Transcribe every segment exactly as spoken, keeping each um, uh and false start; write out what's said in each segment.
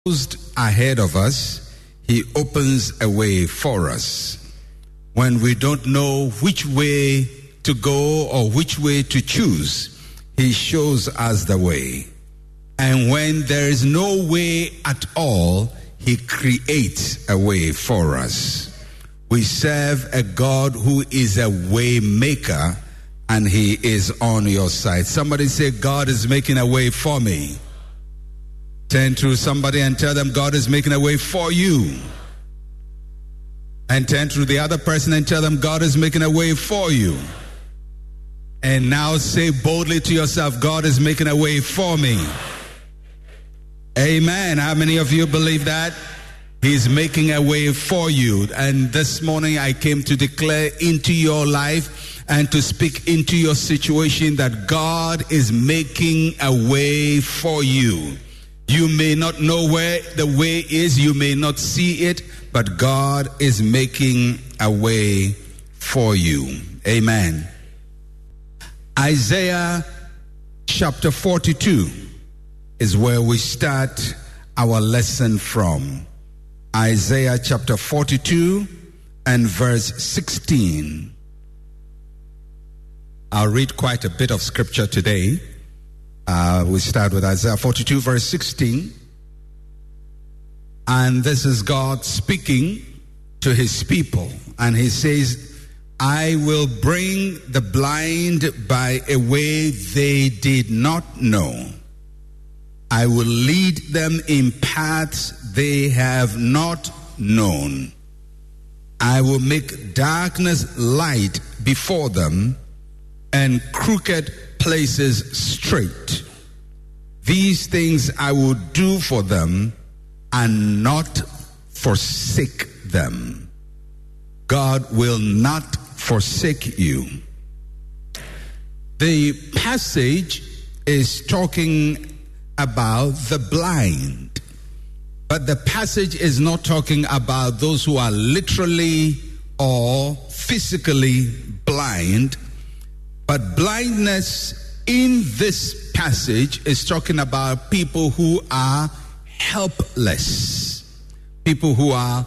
closed ahead of us, he opens a way for us. When we don't know which way to go or which way to choose, he shows us the way. And when there is no way at all, he creates a way for us. We serve a God who is a way maker, and he is on your side. Somebody say, God is making a way for me. Turn to somebody and tell them, God is making a way for you. And turn to the other person and tell them, God is making a way for you. And now say boldly to yourself, God is making a way for me. Amen. How many of you believe that? He's making a way for you. And this morning I came to declare into your life and to speak into your situation that God is making a way for you. You may not know where the way is, you may not see it, but God is making a way for you. Amen. Isaiah chapter forty-two is where we start our lesson from. Isaiah chapter forty-two and verse sixteen. I'll read quite a bit of scripture today. Uh, we start with Isaiah forty-two verse sixteen. And this is God speaking to his people. And he says, I will bring the blind by a way they did not know. I will lead them in paths they have not known. I will make darkness light before them and crooked places straight. These things I will do for them and not forsake them. God will not forsake you. The passage is talking about the blind, but the passage is not talking about those who are literally or physically blind. But blindness in this passage is talking about people who are helpless. People who are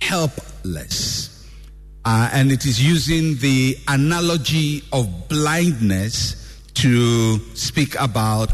helpless. Uh, and it is using the analogy of blindness to speak about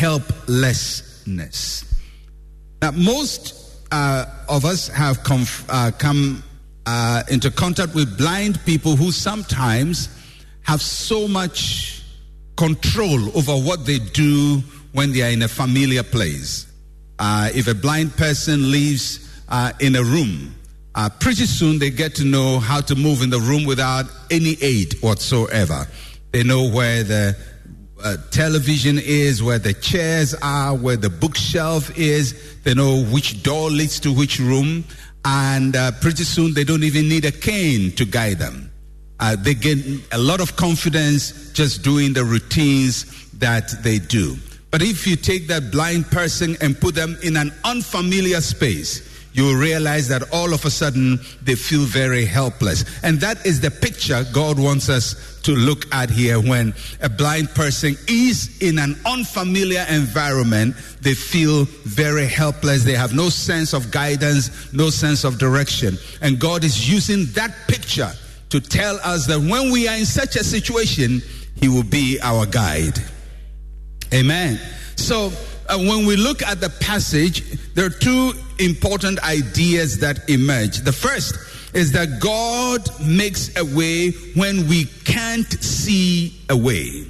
helplessness. Now, most uh, of us have come, uh, come uh, into contact with blind people who sometimes have so much control over what they do when they are in a familiar place. Uh, if a blind person lives uh, in a room, uh, pretty soon they get to know how to move in the room without any aid whatsoever. They know where the uh, television is, where the chairs are, where the bookshelf is. They know which door leads to which room. And uh, pretty soon they don't even need a cane to guide them. Uh, they get a lot of confidence just doing the routines that they do. But if you take that blind person and put them in an unfamiliar space, you will realize that all of a sudden they feel very helpless. And that is the picture God wants us to look at here. When a blind person is in an unfamiliar environment, they feel very helpless. They have no sense of guidance, no sense of direction. And God is using that picture to tell us that when we are in such a situation, he will be our guide. Amen. So uh, when we look at the passage, there are two important ideas that emerge. The first is that God makes a way when we can't see a way.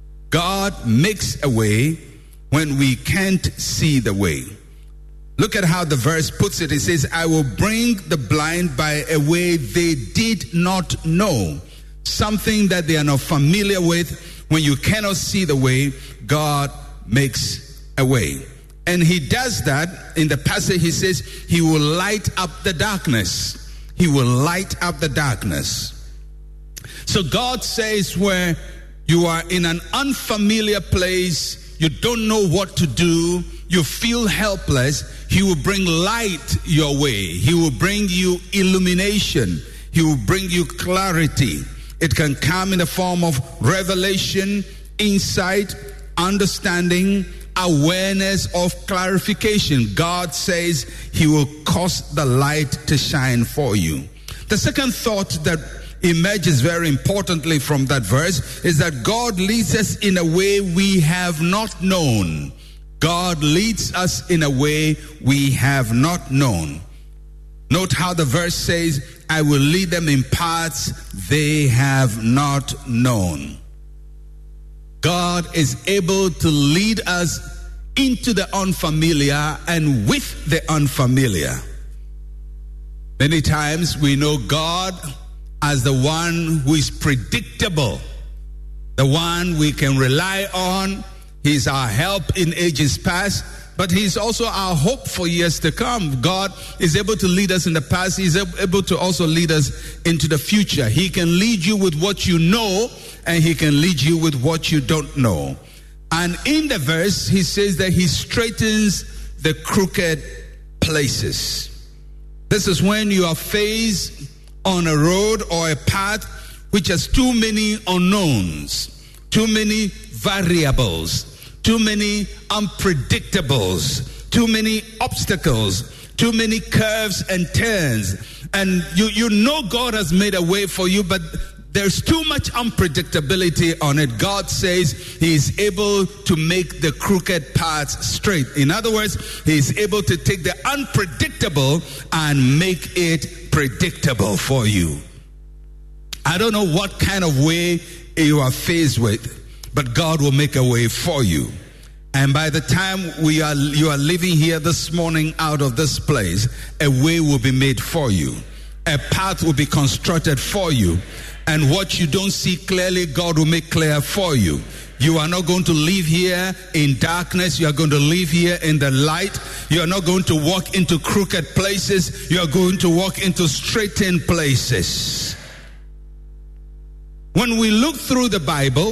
God makes a way when we can't see the way. Look at how the verse puts it. It says, I will bring the blind by a way they did not know. Something that they are not familiar with. When you cannot see the way, God makes a way. And he does that in the passage. He says, he will light up the darkness. He will light up the darkness. So God says, where you are in an unfamiliar place, you don't know what to do, you feel helpless, he will bring light your way. He will bring you illumination. He will bring you clarity. It can come in the form of revelation, insight, understanding, awareness of clarification. God says he will cause the light to shine for you. The second thought that emerges very importantly from that verse is that God leads us in a way we have not known. God leads us in a way we have not known. Note how the verse says, I will lead them in paths they have not known. God is able to lead us into the unfamiliar and with the unfamiliar. Many times we know God as the one who is predictable, the one we can rely on. He's our help in ages past, but he's also our hope for years to come. God is able to lead us in the past. He's able to also lead us into the future. He can lead you with what you know, and he can lead you with what you don't know. And in the verse, he says that he straightens the crooked places. This is when you are faced on a road or a path which has too many unknowns, too many variables, too many unpredictables, too many obstacles, too many curves and turns. And you, you know God has made a way for you, but there's too much unpredictability on it. God says he is able to make the crooked paths straight. In other words, he is able to take the unpredictable and make it predictable for you. I don't know what kind of way you are faced with, but God will make a way for you. And by the time we are you are leaving here this morning out of this place, a way will be made for you. A path will be constructed for you. And what you don't see clearly, God will make clear for you. You are not going to live here in darkness. You are going to live here in the light. You are not going to walk into crooked places. You are going to walk into straightened places. When we look through the Bible,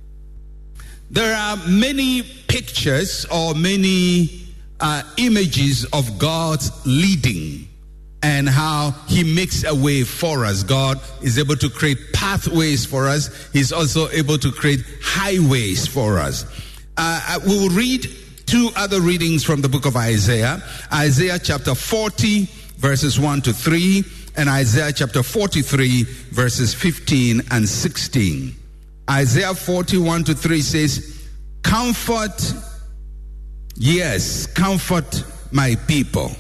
there are many pictures or many uh, images of God's leading and how he makes a way for us. God is able to create pathways for us. He's also able to create highways for us. Uh, we will read two other readings from the book of Isaiah. Isaiah chapter forty, verses one to three, and Isaiah chapter forty-three, verses fifteen and sixteen. Isaiah forty-one to three says, comfort, yes, comfort my people,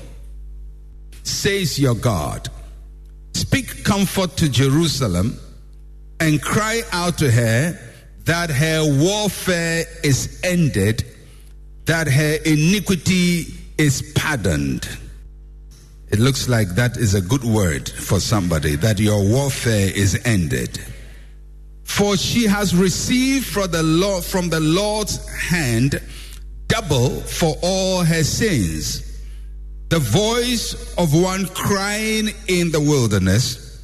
says your God. Speak comfort to Jerusalem and cry out to her that her warfare is ended, that her iniquity is pardoned. It looks like that is a good word for somebody, that your warfare is ended. For she has received from the Lord, from the Lord's hand double for all her sins. The voice of one crying in the wilderness,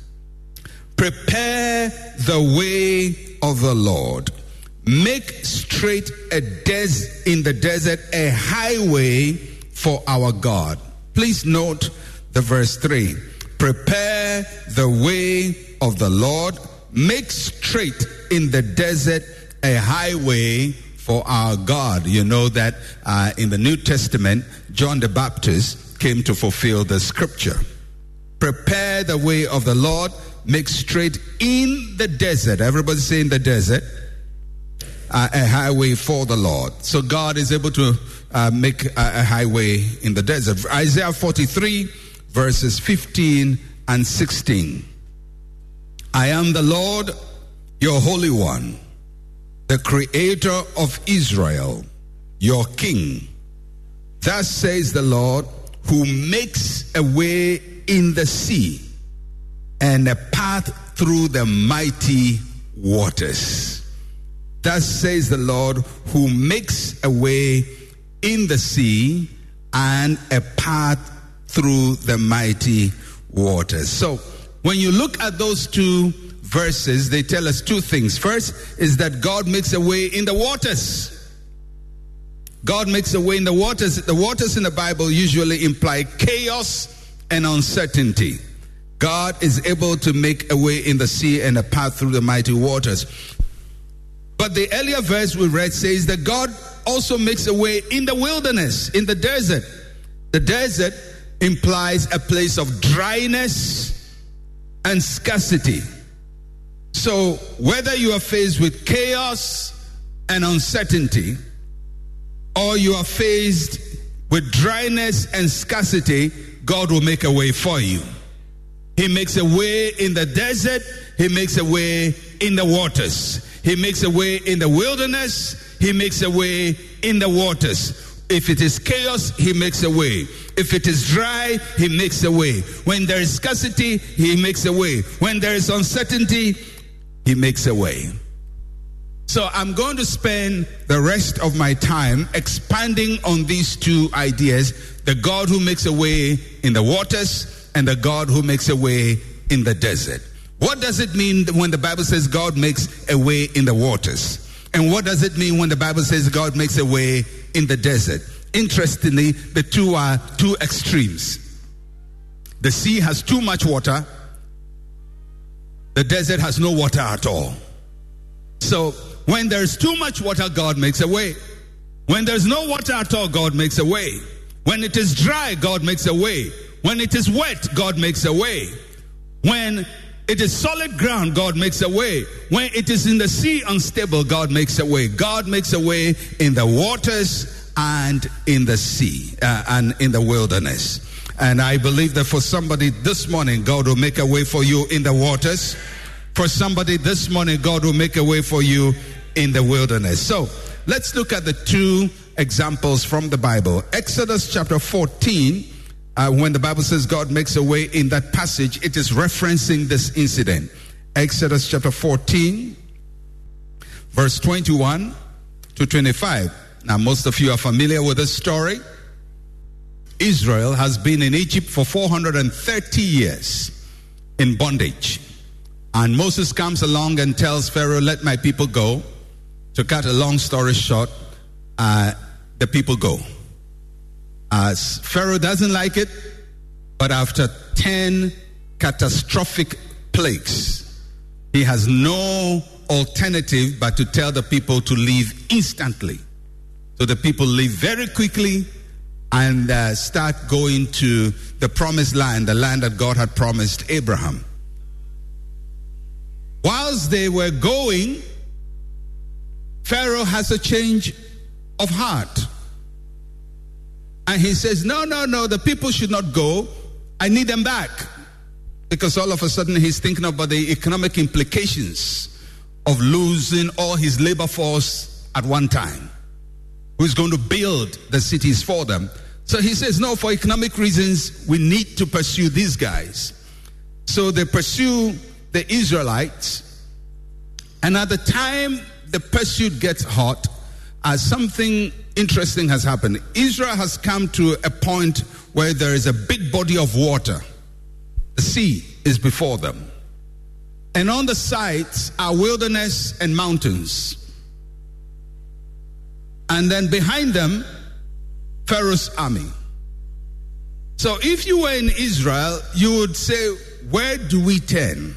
prepare the way of the Lord. Make straight a des- in the desert a highway for our God. Please note the verse three. Prepare the way of the Lord. Make straight in the desert a highway for our God. You know that uh, in the New Testament, John the Baptist came to fulfill the scripture. Prepare the way of the Lord, make straight in the desert. Everybody say in the desert, uh, a highway for the Lord. So God is able to uh, make a, a highway in the desert. Isaiah forty-three, verses fifteen and sixteen. I am the Lord, your Holy One, the Creator of Israel, your King. Thus says the Lord, who makes a way in the sea and a path through the mighty waters. Thus says the Lord, who makes a way in the sea and a path through the mighty waters. So when you look at those two verses, they tell us two things. First is that God makes a way in the waters. God makes a way in the waters. The waters in the Bible usually imply chaos and uncertainty. God is able to make a way in the sea and a path through the mighty waters. But the earlier verse we read says that God also makes a way in the wilderness, in the desert. The desert implies a place of dryness and scarcity. So whether you are faced with chaos and uncertainty, or you are faced with dryness and scarcity, God will make a way for you. He makes a way in the desert. He makes a way in the waters. He makes a way in the wilderness. He makes a way in the waters. If it is chaos, he makes a way. If it is dry, he makes a way. When there is scarcity, he makes a way. When there is uncertainty, he makes a way. So I'm going to spend the rest of my time expanding on these two ideas: the God who makes a way in the waters and the God who makes a way in the desert. What does it mean when the Bible says God makes a way in the waters? And what does it mean when the Bible says God makes a way in the desert? Interestingly, the two are two extremes. The sea has too much water. The desert has no water at all. So when there's too much water, God makes a way. When there's no water at all, God makes a way. When it is dry, God makes a way. When it is wet, God makes a way. When it is solid ground, God makes a way. When it is in the sea unstable, God makes a way. God makes a way in the waters and in the sea uh, and in the wilderness. And I believe that for somebody this morning, God will make a way for you in the waters. For somebody this morning, God will make a way for you in the wilderness. So let's look at the two examples from the Bible. Exodus chapter fourteen. Uh, when the Bible says God makes a way in that passage, it is referencing this incident. Exodus chapter fourteen, verse twenty-one to twenty-five. Now, most of you are familiar with this story. Israel has been in Egypt for four hundred thirty years in bondage. And Moses comes along and tells Pharaoh, let my people go. To cut a long story short, uh, the people go. Uh, Pharaoh doesn't like it, but after ten catastrophic plagues, he has no alternative but to tell the people to leave instantly. So the people leave very quickly and uh, start going to the promised land, the land that God had promised Abraham. Whilst they were going, Pharaoh has a change of heart. And he says, no, no, no, the people should not go. I need them back. Because all of a sudden he's thinking about the economic implications of losing all his labor force at one time. Who's going to build the cities for them. So he says, no, for economic reasons, we need to pursue these guys. So they pursue the Israelites. And at the time the pursuit gets hot, uh, something interesting has happened. Israel has come to a point where there is a big body of water. The sea is before them. And on the sides are wilderness and mountains. And then behind them, Pharaoh's army. So if you were in Israel, you would say, where do we turn?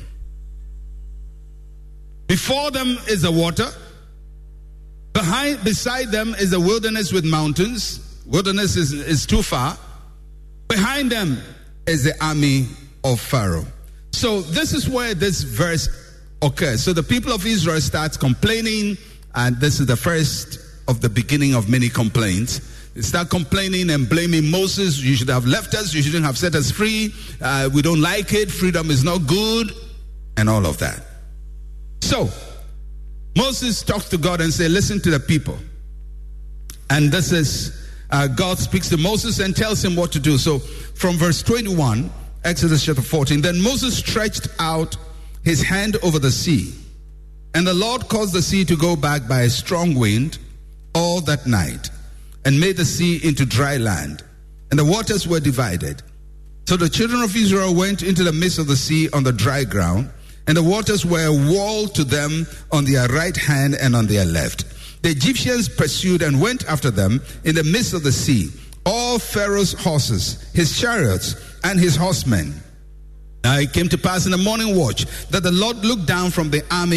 Before them is the water. Behind, beside them is the wilderness with mountains. Wilderness is, is too far. Behind them is the army of Pharaoh. So this is where this verse occurs. So the people of Israel starts complaining, and this is the first of the beginning of many complaints. They start complaining and blaming Moses. You should have left us. You shouldn't have set us free. Uh, we don't like it. Freedom is not good. And all of that. So Moses talks to God and says, listen to the people. And this is, uh, God speaks to Moses and tells him what to do. So from verse twenty-one, Exodus chapter fourteen, then Moses stretched out his hand over the sea. And the Lord caused the sea to go back by a strong wind all that night, and made the sea into dry land, and the waters were divided. So the children of Israel went into the midst of the sea on the dry ground, and the waters were a wall to them on their right hand and on their left. The Egyptians pursued and went after them in the midst of the sea, all Pharaoh's horses, his chariots, and his horsemen. Now it came to pass in the morning watch that the Lord looked down from the army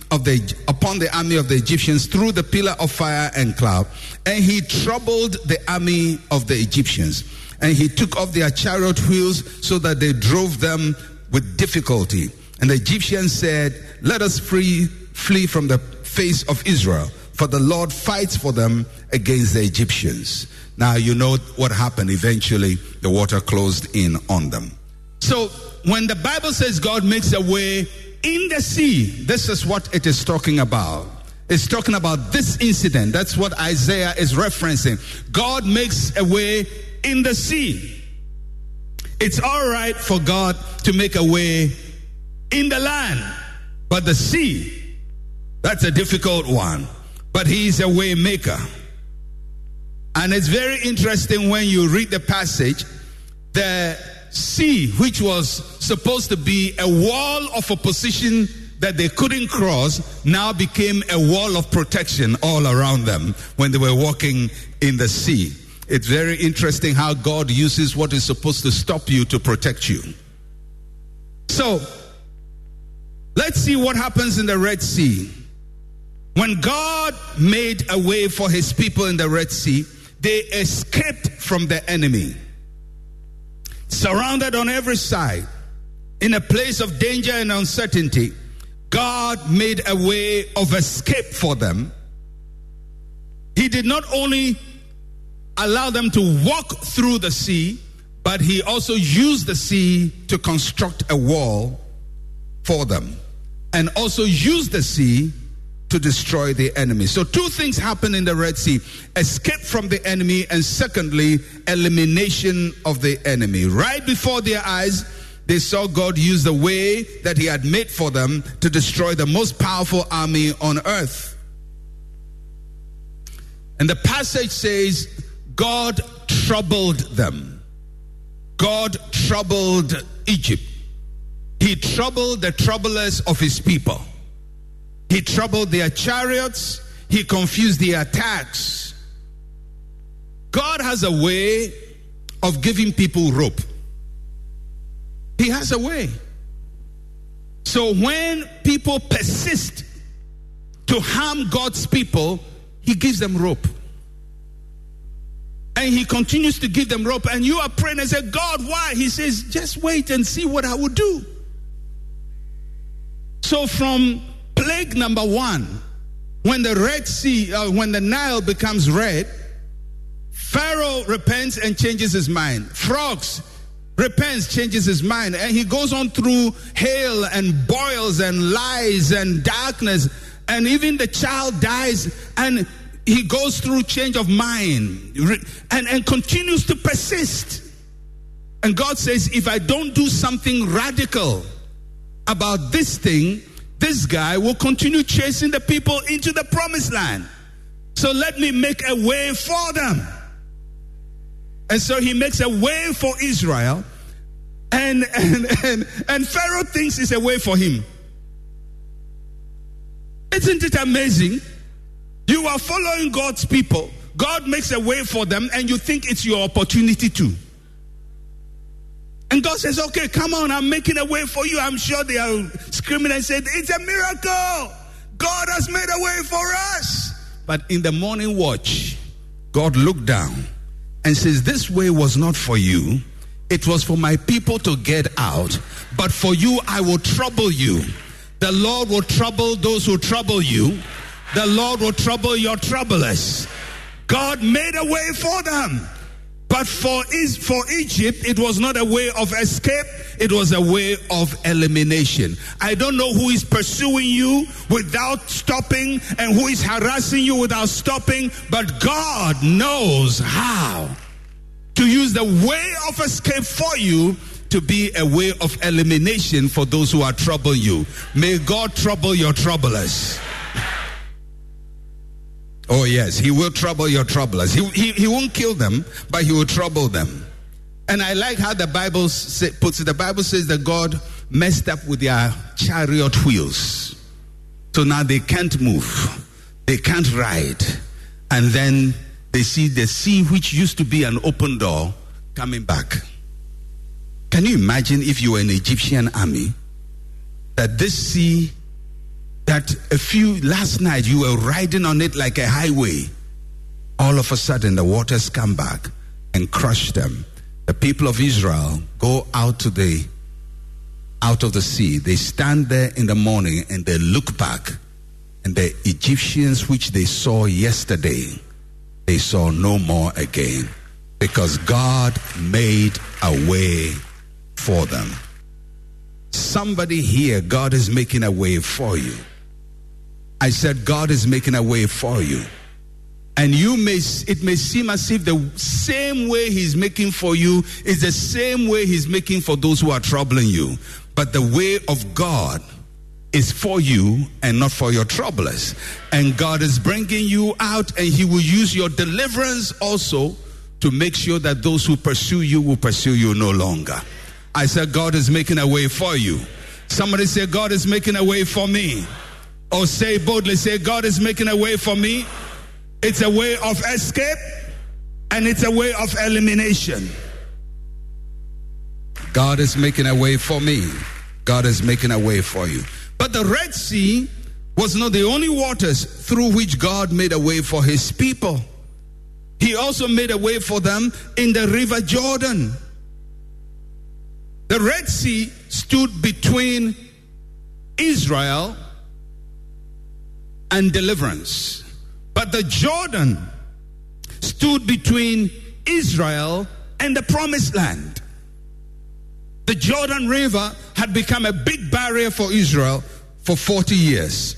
of the upon the army of the Egyptians through the pillar of fire and cloud, and he troubled the army of the Egyptians, and he took off their chariot wheels so that they drove them with difficulty. And the Egyptians said, "Let us free flee from the face of Israel, for the Lord fights for them against the Egyptians." Now you know what happened. Eventually the water closed in on them. So when the Bible says God makes a way in the sea, this is what it is talking about. It's talking about this incident. That's what Isaiah is referencing. God makes a way in the sea. It's all right for God to make a way in the land, but the sea, that's a difficult one. But he's a way maker. And it's very interesting when you read the passage, the sea, which was supposed to be a wall of opposition that they couldn't cross, now became a wall of protection all around them when they were walking in the sea. It's very interesting how God uses what is supposed to stop you to protect you. So, let's see what happens in the Red Sea. When God made a way for his people in the Red Sea, they escaped from the enemy. Surrounded on every side, in a place of danger and uncertainty, God made a way of escape for them. He did not only allow them to walk through the sea, but he also used the sea to construct a wall for them, and also used the sea to destroy the enemy. So two things happen in the Red Sea: escape from the enemy, and secondly, elimination of the enemy. Right before their eyes, they saw God use the way that he had made for them to destroy the most powerful army on earth. And the passage says, God troubled them. God troubled Egypt. He troubled the troublers of his people. He troubled their chariots. He confused their attacks. God has a way of giving people rope. He has a way. So when people persist to harm God's people, he gives them rope. And he continues to give them rope. And you are praying and say, God, why? He says, just wait and see what I will do. So from plague number one, when the Red Sea, uh, when the Nile becomes red, Pharaoh repents and changes his mind. Frogs repents, changes his mind, and he goes on through hail and boils and lies and darkness, and even the child dies, and he goes through change of mind and, and continues to persist. And God says, if I don't do something radical about this thing, this guy will continue chasing the people into the promised land. So let me make a way for them. And so he makes a way for Israel. And, and, and, and Pharaoh thinks it's a way for him. Isn't it amazing? You are following God's people. God makes a way for them, and you think it's your opportunity too. And God says, okay, come on, I'm making a way for you. I'm sure they are screaming and saying, it's a miracle. God has made a way for us. But in the morning watch, God looked down and says, this way was not for you. It was for my people to get out. But for you, I will trouble you. The Lord will trouble those who trouble you. The Lord will trouble your troublers. God made a way for them. But for, for Egypt, it was not a way of escape. It was a way of elimination. I don't know who is pursuing you without stopping and who is harassing you without stopping, but God knows how to use the way of escape for you to be a way of elimination for those who are troubling you. May God trouble your troublers. Oh yes, he will trouble your troublers. He, he, he won't kill them, but he will trouble them. And I like how the Bible say, puts it. The Bible says that God messed up with their chariot wheels. So now they can't move. They can't ride. And then they see the sea, which used to be an open door, coming back. Can you imagine if you were an Egyptian army, that this sea that a few, last night you were riding on it like a highway. All of a sudden the waters come back and crush them. The people of Israel go out to the, out of the sea. They stand there in the morning and they look back, and the Egyptians which they saw yesterday, they saw no more again, because God made a way for them. Somebody here, God is making a way for you. I said God is making a way for you. And you may, it may seem as if the same way he's making for you is the same way he's making for those who are troubling you. But the way of God is for you and not for your troublers. And God is bringing you out, and he will use your deliverance also to make sure that those who pursue you will pursue you no longer. I said God is making a way for you. Somebody say, God is making a way for me. Or say boldly, say, God is making a way for me. It's a way of escape, and it's a way of elimination. God is making a way for me. God is making a way for you. But the Red Sea was not the only waters through which God made a way for his people. He also made a way for them in the river Jordan. The Red Sea stood between Israel and deliverance. But the Jordan stood between Israel and the promised land. The Jordan River had become a big barrier for Israel for forty years.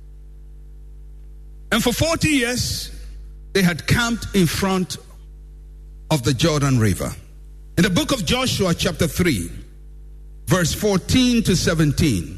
And for forty years, they had camped in front of the Jordan River. In the book of Joshua chapter three, verse fourteen to seventeen,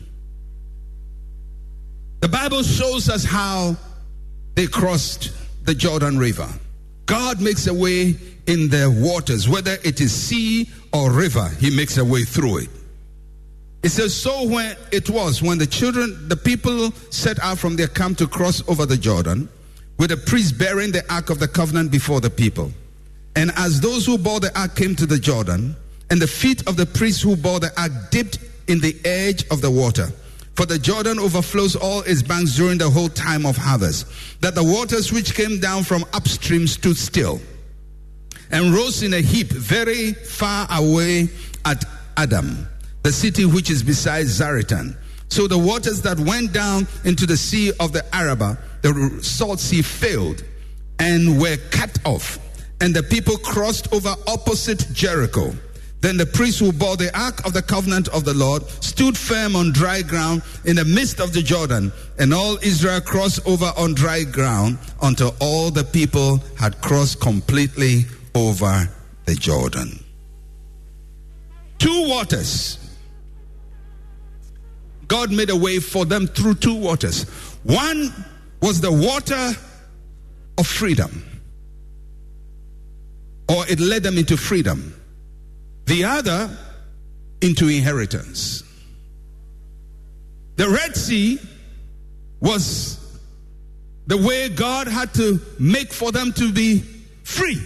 the Bible shows us how they crossed the Jordan River. God makes a way in the waters, whether it is sea or river, he makes a way through it. It says, so when it was when the children, the people set out from their camp to cross over the Jordan, with the priest bearing the ark of the covenant before the people. And as those who bore the ark came to the Jordan, and the feet of the priests who bore the ark dipped in the edge of the water, for the Jordan overflows all its banks during the whole time of harvest, that the waters which came down from upstream stood still, and rose in a heap very far away at Adam, the city which is beside Zaretan. So the waters that went down into the sea of the Arabah, the salt sea, failed and were cut off, and the people crossed over opposite Jericho. Then the priests who bore the ark of the covenant of the Lord stood firm on dry ground in the midst of the Jordan, and all Israel crossed over on dry ground until all the people had crossed completely over the Jordan. Two waters. God made a way for them through two waters. One was the water of freedom, or it led them into freedom. The other into inheritance. The Red Sea was the way God had to make for them to be free,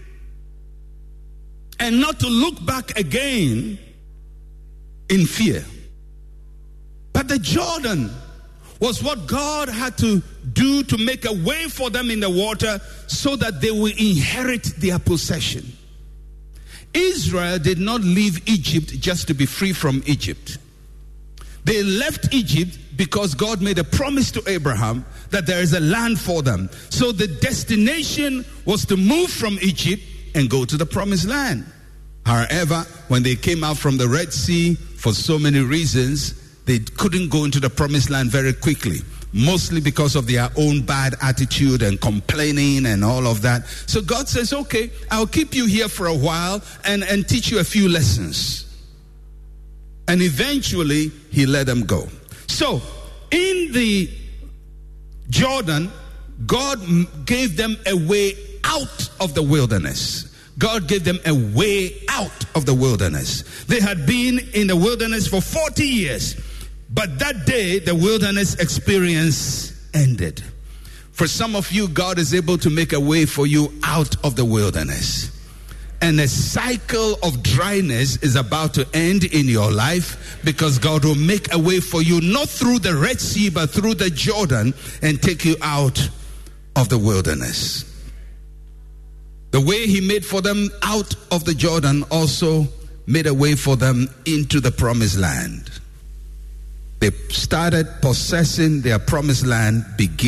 and not to look back again in fear. But the Jordan was what God had to do to make a way for them in the water so that they will inherit their possession. Israel did not leave Egypt just to be free from Egypt. They left Egypt because God made a promise to Abraham that there is a land for them. So the destination was to move from Egypt and go to the promised land. However, when they came out from the Red Sea, for so many reasons, they couldn't go into the promised land very quickly. Mostly because of their own bad attitude and complaining and all of that. So God says, okay, I'll keep you here for a while and, and teach you a few lessons. And eventually, he let them go. So, in the Jordan, God gave them a way out of the wilderness. God gave them a way out of the wilderness. They had been in the wilderness for forty years. But that day, the wilderness experience ended. For some of you, God is able to make a way for you out of the wilderness. And a cycle of dryness is about to end in your life, because God will make a way for you, not through the Red Sea, but through the Jordan, and take you out of the wilderness. The way he made for them out of the Jordan also made a way for them into the promised land. They started possessing their promised land beginning